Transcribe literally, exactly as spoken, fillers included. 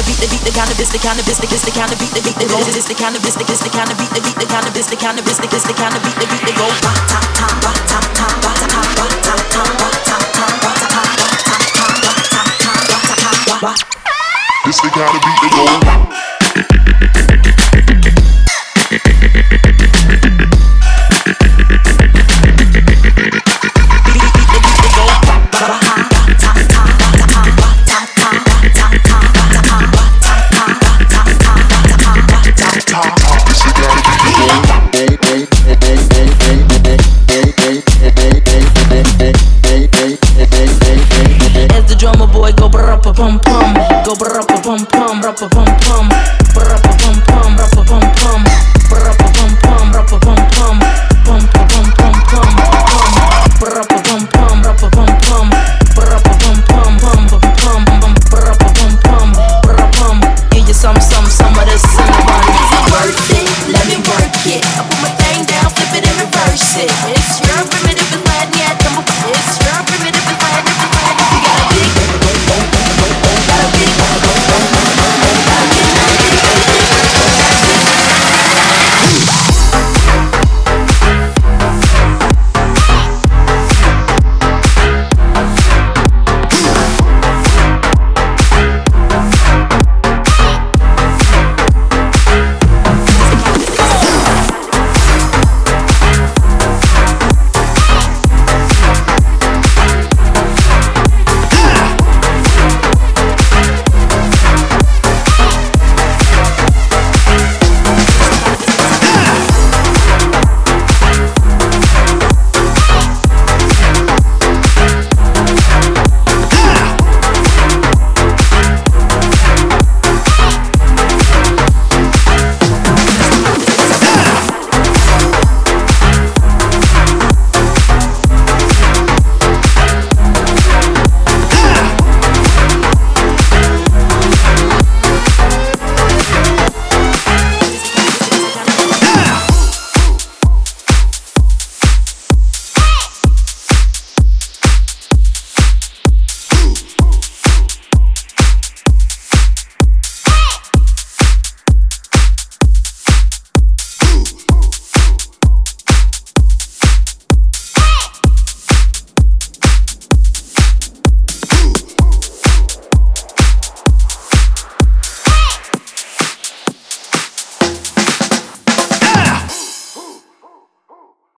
beat, the beat, the kind of this, the kind of this, the the kind of beat, the beat, the go. This the kind of this, the the kind of beat, the beat, the kind of this, the kind of this, the the kind of beat, the beat, the go. Ta ta ta ta ta ta ta ta ta ta ta ta. This the kind of beat that go. As the drummer boy go brr-up-a-pum-pum, go brr-up-a-pum-pum.